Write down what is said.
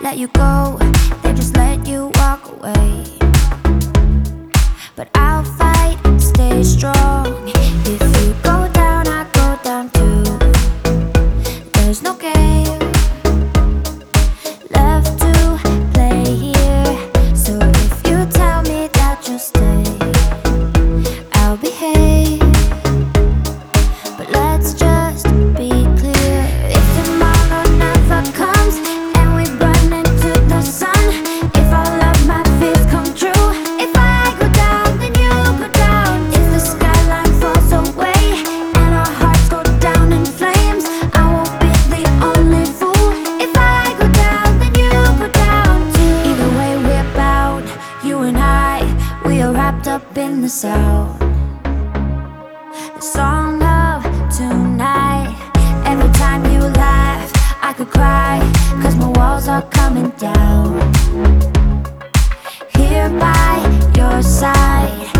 let you go, they just let you walk away. But I'll fight, stay strong. If you go down, I go down too. There's no game left to play here. So if you tell me that you'll stay, I'll behave. But let's just be clear. If tomorrow never comes and we burn into the sun, if all of my fears come true, if I go down, then you go down. If the skyline falls away and our hearts go down in flames, I won't be the only fool. If I go down, then you go down too. Either way we're bound, you and I, we are wrapped up in the sound. The song of tonight. Every time you laugh, I could cry, 'cause my walls are coming down. Here by your side,